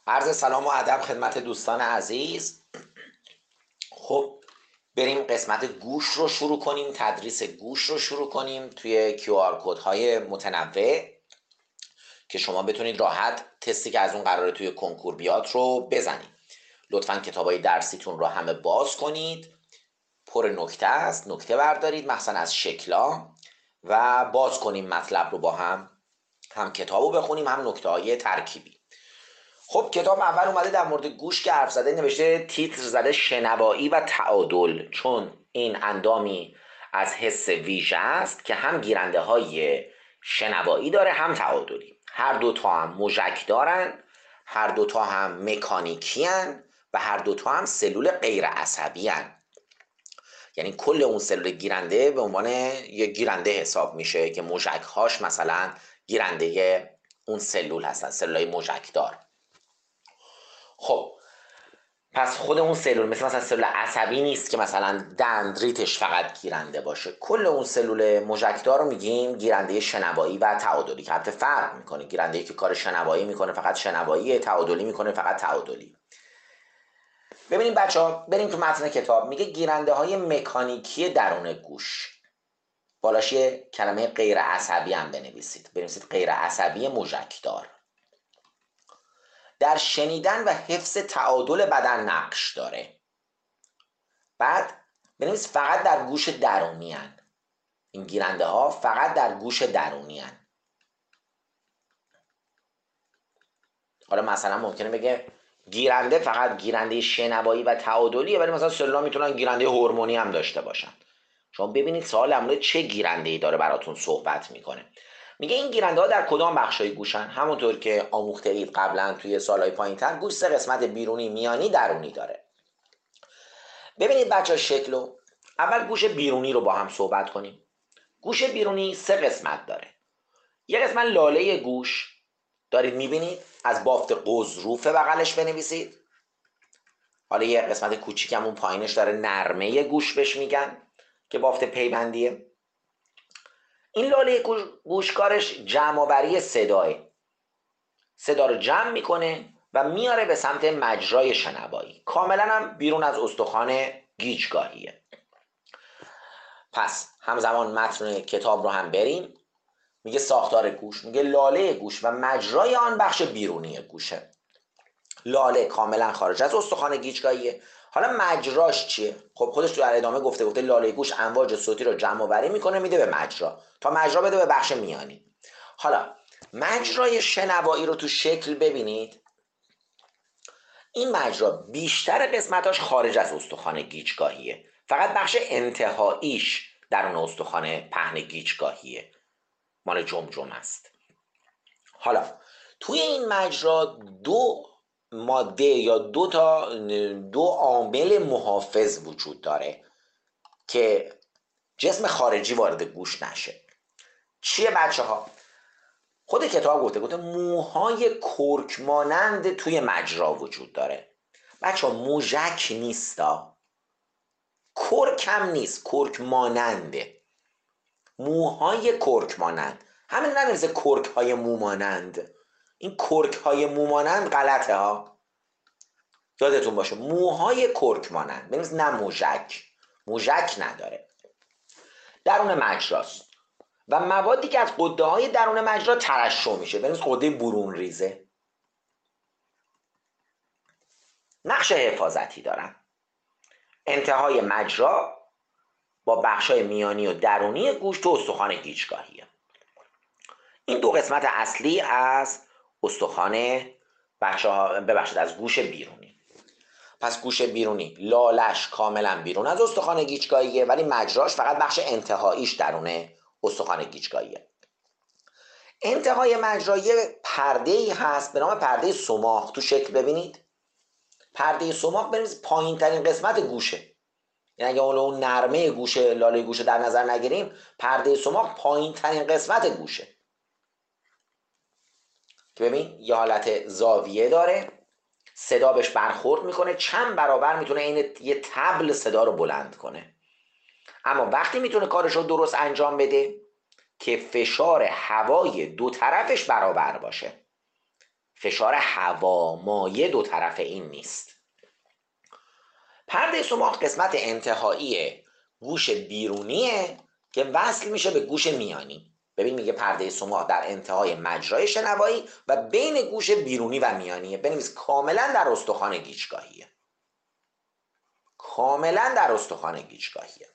عرض سلام و ادب خدمت دوستان عزیز. خب بریم قسمت گوش رو شروع کنیم، تدریس گوش رو شروع کنیم توی QR کدهای متنوع که شما بتونید راحت تستی که از اون قراره توی کنکور بیاد رو بزنید. لطفاً کتابای درسیتون رو همه باز کنید، پر نکته است، نکته بردارید مثلا از شکلا و باز کنیم مطلب رو با هم کتاب رو بخونیم هم نکته های ترکیبی. خب کتاب اول اومده در مورد گوش که حرف زده، نوشته تیتر زده شنوایی و تعادل، چون این اندامی از حس ویژه است که هم گیرنده های شنوایی داره هم تعادلی. هر دوتا هم موژک دارن، هر دوتا هم مکانیکی هن و هر دوتا هم سلول غیر عصبی هن. یعنی کل اون سلول گیرنده به عنوان یک گیرنده حساب میشه که موژک هاش مثلا گیرنده اون سلول هستن، سلولای موژک دار. خب پس خود اون سلول مثلا سلول عصبی نیست که مثلا دندریتش فقط گیرنده باشه، کل اون سلول موژکدار رو میگیم گیرنده شنوایی و تعادلی، که البته فرق میکنه. گیرنده‌ای که کار شنوایی میکنه فقط شنوایی، تعادلی میکنه فقط تعادلی. ببینیم بچه‌ها، بریم تو متن کتاب. میگه گیرنده های مکانیکی درون گوش، بالاش یه کلمه غیر عصبی هم بنویسید غیر عصبی موژکدار. در شنیدن و حفظ تعادل بدن نقش داره. بعد بنویس فقط در گوش درونی هن. این گیرنده ها فقط در گوش درونی هن. حالا مثلا ممکنه بگه گیرنده فقط گیرنده شنوایی و تعادلیه، ولی مثلا سلولا میتونن گیرنده هورمونی هم داشته باشن. شما ببینید سوال امروز چه گیرنده ای داره براتون صحبت میکنه. میگه این گیرنده ها در کدام بخشای گوشن؟ همونطور که آموخته اید قبلا توی سالهای پایینتر، گوش سه قسمت: بیرونی، میانی، درونی داره. ببینید بچه شکلو. اول گوش بیرونی رو با هم صحبت کنیم. گوش بیرونی سه قسمت داره. یه قسمت لاله گوش دارید میبینید، از بافت قضروف بغلش بنویسید. حالا یه قسمت کوچیکم اون پایینش داره نرمه گوش بهش میگن که بافت پیوندیه. این لاله گوش کارش جمع آوری صداه. صدا رو جمع میکنه و میاره به سمت مجرای شنوایی. کاملا هم بیرون از استخوان گیجگاهیه. پس همزمان متن کتاب رو هم بریم. میگه ساختار گوش، میگه لاله گوش و مجرای آن بخش بیرونی گوشه. لاله کاملا خارج از استخوان گیجگاهیه. حالا مجراش چیه؟ خب خودش تو در ادامه گفته لاله گوش امواج صوتی رو جمع آوری میکنه، میده به مجرا، تا مجرا بده به بخش میانی. حالا مجرای شنوایی رو تو شکل ببینید. این مجرا بیشتر قسمتاش خارج از استخوان گیجگاهیه، فقط بخش انتهاییش درون استخوان پهن گیجگاهیه، مال جمجمه است. حالا توی این مجرا دو ماده یا دو عامل محافظ وجود داره که جسم خارجی وارد گوش نشه. چیه بچه ها؟ خود کتاب گفته موهای کرک مانند توی مجرا وجود داره. بچه ها موژک نیستا، کرک هم نیست، کرک ماننده. موهای کرک مانند، همین ننویسه کرک های مومانند. این کرک های مومانند غلطه ها، یادتون باشه. موهای کرک مانند بنویس، نه موژک. موژک نداره. درون مجراست و موادی که از غده های درون مجرا ترشح میشه بنویس غده برون ریزه. نقش حفاظتی دارن. انتهای مجرا با بخشای میانی و درونی گوش تو استخوان گیجگاهیه. این دو قسمت اصلی از استخوان ببخشید از گوش بیرونی. پس گوش بیرونی لالش کاملا بیرون از استخوان گیجگاهیه، ولی مجراش فقط بخش انتهاییش درون استخوان گیجگاهیه. انتهای مجرا یه پرده‌ای هست به نام پرده صماخ. تو شکل ببینید پرده صماخ بنویسید پایین ترین قسمت گوشه. یعنی اگه اون نرمه گوشه، لاله گوشه در نظر نگیریم، پرده صماخ پایین ترین قسمت گوشه که ببین یه حالت زاویه داره، صدا بهش برخورد میکنه، چند برابر میتونه این یه طبل صدا رو بلند کنه. اما وقتی میتونه کارش رو درست انجام بده که فشار هوای دو طرفش برابر باشه. فشار هوا مایع دو طرف این نیست. پرده صماخ قسمت انتهایی گوش بیرونیه که وصل میشه به گوش میانی. ببین میگه پرده صماخ در انتهای مجرای شنوایی و بین گوش بیرونی و میانیه. بنویس کاملا در استخوان گیجگاهیه. کاملا در استخوان گیجگاهیه.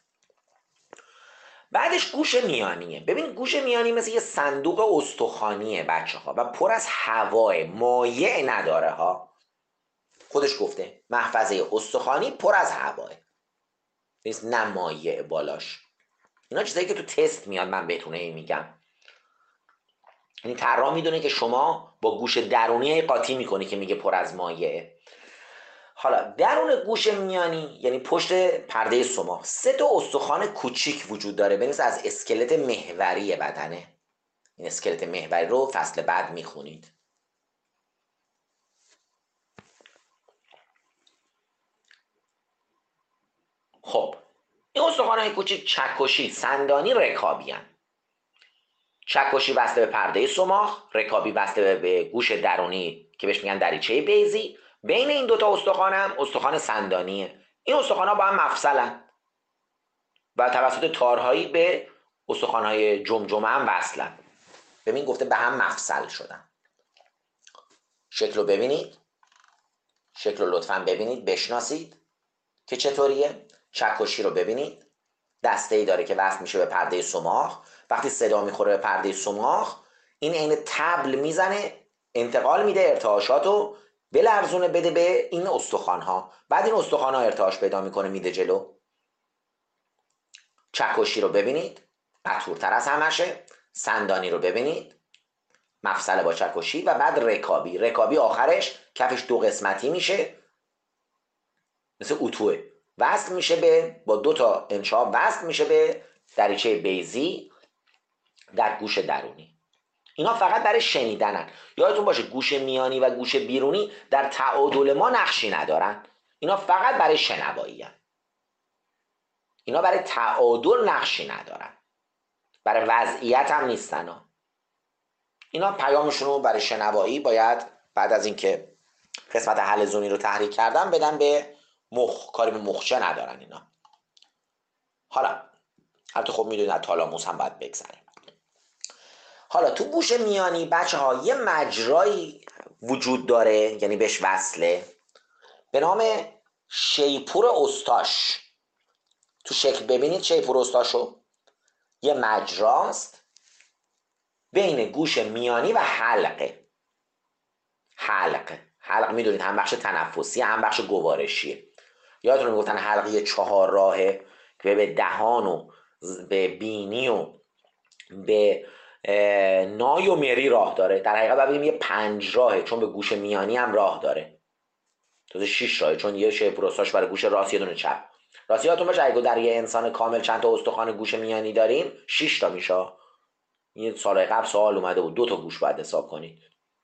بعدش گوش میانیه. ببین گوش میانی مثل یه صندوق استخوانیه بچه ها و پر از هوای مایع نداره ها. خودش گفته محفظه استخوانی پر از هواه، نیست نه مایع بالاش. اینا چیزایی که تو تست میاد من بهتونه میگم. یعنی طراح میدونه که شما با گوش درونی قاطی میکنی که میگه پر از مایعه. حالا درون گوش میانی یعنی پشت پرده صماخ 3 تا استخوان کوچیک وجود داره. بنویس از اسکلت محوری بدنه. این اسکلت محوری رو فصل بعد میخونید. خب این استخوان‌های کوچیک چکشی، سندانی، رکابی هن. چکشی بسته به پرده صماخ، رکابی بسته به گوش درونی که بهش میگن دریچه بیضی. بین این دوتا استخوان هم استخوان سندانیه. این استخوان‌ها با هم مفصلن و توسط تارهایی به استخوان‌های جمجمه هم وصلن. ببین گفته به هم مفصل شدن. شکل رو ببینید، شکل رو لطفاً ببینید بشناسید که چطوریه. چکشی رو ببینید، دسته‌ای داره که وصل میشه به پرده صماخ. وقتی صدا میخوره به پرده صماخ این عین طبل میزنه، انتقال میده ارتعاشاتو، بلرزونه بده به این استخوان‌ها. بعد این استخوان‌ها ارتعاش پیدا میکنه میده جلو. چکشی رو ببینید مطورتر از همشه. سندانی رو ببینید مفصل با چکشی و بعد رکابی. رکابی آخرش کفش 2 قسمتی میشه مثل اتوه، وصل میشه به با 2 تا انشاب وصل میشه به دریچه بیضی در گوش درونی. اینا فقط برای شنیدنن. یادتون باشه گوش میانی و گوش بیرونی در تعادل ما نقشی ندارن. اینا فقط برای شنوایی هن. اینا برای تعادل نقشی ندارن، برای وضعیت هم نیستن ها. اینا پیامشون رو برای شنوایی باید بعد از اینکه قسمت حلزونی رو تحریک کردن بدن به مخ. کاری به مخچه ندارن اینا. حالا البته خب میدونید تالاموس هم باید بگذره. حالا تو گوش میانی بچه ها یه مجرایی وجود داره یعنی بهش وصله به نام شیپور استاش. تو شکل ببینید شیپور استاشو. یه مجراست بین گوش میانی و حلقه. حلق میدونید هم بخش تنفسی هم بخش گوارشیه. یادتون میگفتن حلقه یه 4 راهه که به دهان و به بینی و به نای و مری راه داره. در حقیقت باید بگیم یه 5 راهه چون به گوش میانی هم راه داره. تازه 6 راهه چون یه شیپور استاش برای گوش راست یه دونه چپ. راستی یادتون باشه اگه در یه انسان کامل چند تا استخوان گوش میانی داریم 6 تا میشه. این سال قبل سوال اومده بود 2 تا گوش باید حساب کنید.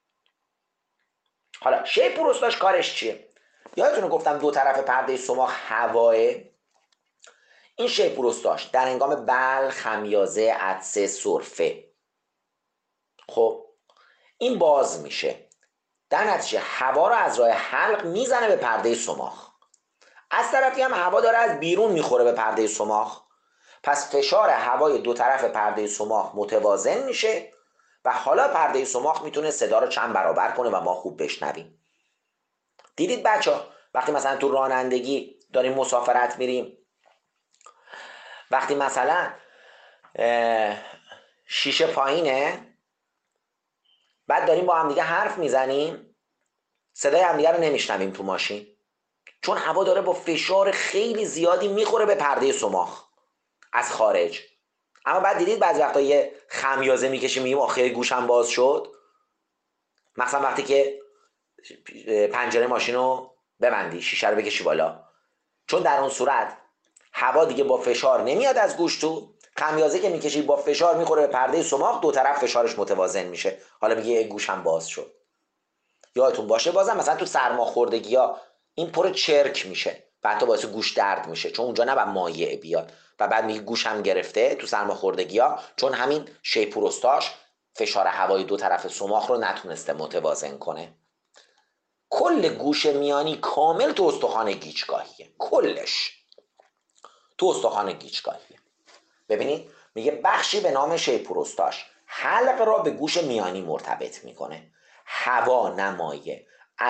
حالا شیپور استاش کارش چیه؟ یادتونه گفتم 2 طرف پرده صماخ هواه. این شیپور استاش در هنگام بلع، خمیازه، عطسه، سرفه خب این باز میشه، در نتیجه هوا رو از راه حلق میزنه به پرده صماخ. از طرفی هم هوا داره از بیرون میخوره به پرده صماخ. پس فشار هوای 2 طرف پرده صماخ متوازن میشه و حالا پرده صماخ میتونه صدا رو چند برابر کنه و ما خوب بشنویم. دیدید بچه وقتی مثلا تو رانندگی داریم مسافرت میریم، وقتی مثلا شیشه پایینه بعد داریم با هم دیگه حرف میزنیم صدای هم دیگه رو نمیشنویم تو ماشین چون هوا داره با فشار خیلی زیادی میخوره به پرده صماخ از خارج. اما بعد دیدید بعضی وقتا یه خمیازه میکشیم میگیم آخه گوشم باز شد. مثلا وقتی که پنجره ماشین رو ببندی شیشه رو بکشی بالا، چون در اون صورت هوا دیگه با فشار نمیاد از گوش تو، خمیازه که میکشی با فشار میخوره به پرده صماخ، 2 طرف فشارش متوازن میشه. حالا میگه گوشم باز شد. یادتون باشه بازم مثلا تو سرماخوردگی ها این پر چرک میشه و حتی باعث گوش درد میشه چون اونجا نباید مایع بیاد و بعد میگه گوشم گرفته تو سرماخوردگی ها چون همین شیپور استاش فشار هوایی دو طرف سوراخ رو نتونسته متوازن کنه. کل گوش میانی کامل تو استخوان گیجگاهیه، کلش تو استخوان گیجگاهیه. ببینید میگه بخشی به نام شیپوروستاش حلق را به گوش میانی مرتبط میکنه. هوا نمایه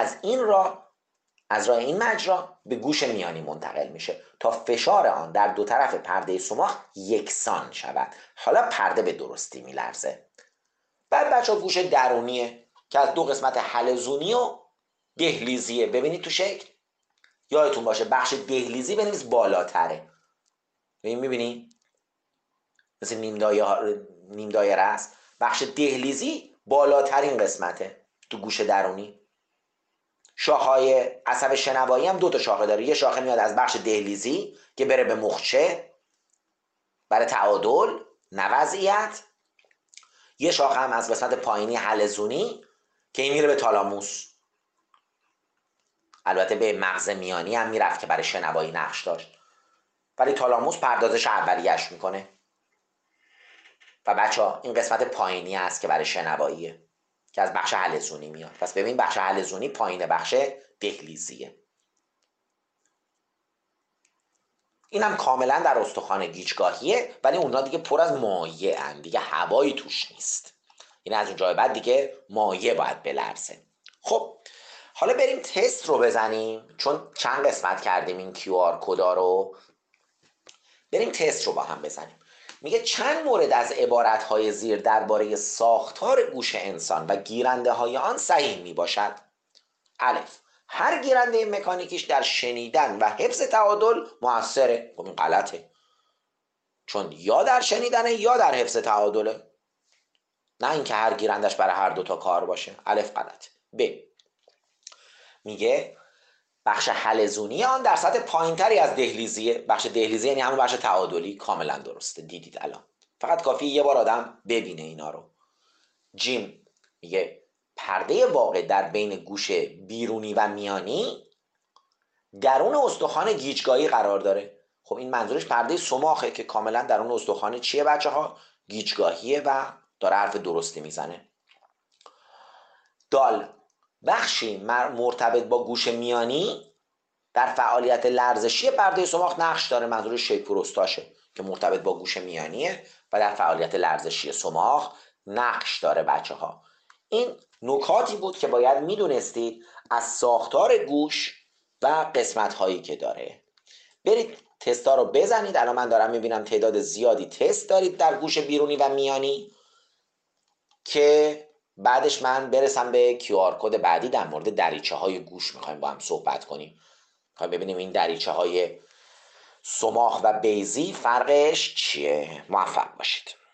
از راه این مجرا به گوش میانی منتقل میشه تا فشار آن در دو طرف پرده صماخ یکسان شود. حالا پرده به درستی میلرزه. بعد بچه ها گوش درونیه که از دو قسمت حلزونی و دهلیزیه. ببینید تو شکل یادتون باشه بخش دهلیزی بنویس بالاتره. میبینی مثل نیم دایره است. بخش دهلیزی بالاترین قسمته تو گوش درونی. شاخه‌های عصب شنوایی هم دو تا شاخه داره. یه شاخه میاد از بخش دهلیزی که بره به مخچه برای تعادل نه وضعیت. یه شاخه هم از قسمت پایینی حلزونی که این میره به تالاموس. البته به مغز میانی هم میرفت که برای شنوایی نقش داشت، ولی تالاموس پردازش اولیه‌اش میکنه. و بچه ها این قسمت پایینی است که برای شنواییه که از بخش حلزونی میاد. پس ببین بخش حلزونی پایین بخش دهلیزیه. این هم کاملا در استخوان گیجگاهیه، ولی اونا دیگه پر از مایع ان، دیگه هوایی توش نیست. این از اونجای بعد دیگه مایع باید بلرزه. خب حالا بریم تست رو بزنیم، چون چند قسمت کردیم این QR کدا رو. بریم تست رو با هم بزنیم. میگه چند مورد از عبارتهای زیر درباره ساختار گوش انسان و گیرنده های آن صحیح می باشد؟ الف، هر گیرنده مکانیکیش در شنیدن و حفظ تعادل موثره. خب این غلطه، چون یا در شنیدنه یا در حفظ تعادله، نه اینکه هر گیرندش برای هر دوتا کار باشه. الف غلط. ب، میگه بخش حلزونی آن در سطح پایینتری از دهلیزیه. بخش دهلیزی یعنی همون بخش تعادلی. کاملا درسته، دیدید الان. فقط کافیه یه بار آدم ببینه اینا رو. جیم، میگه پرده واقع در بین گوش بیرونی و میانی درون استخوان گیجگاهی قرار داره. خب این منظورش پرده صماخه که کاملا درون استخوان چیه بچه ها؟ گیجگاهیه و داره حرف درستی میزنه. دال، بخشی مرتبط با گوش میانی در فعالیت لرزشی پرده صماخ نقش داره. منظورش شیپوروستاشه که مرتبط با گوش میانیه و در فعالیت لرزشی صماخ نقش داره بچه ها. این نکاتی بود که باید میدونستید از ساختار گوش و قسمت هایی که داره. برید تستا رو بزنید. الان من دارم میبینم تعداد زیادی تست دارید در گوش بیرونی و میانی که بعدش من برسم به QR کد بعدی در مورد دریچه های گوش میخوایم با هم صحبت کنیم. میخوایم ببینیم این دریچه های صماخ و بیضی فرقش چیه. موفق باشید.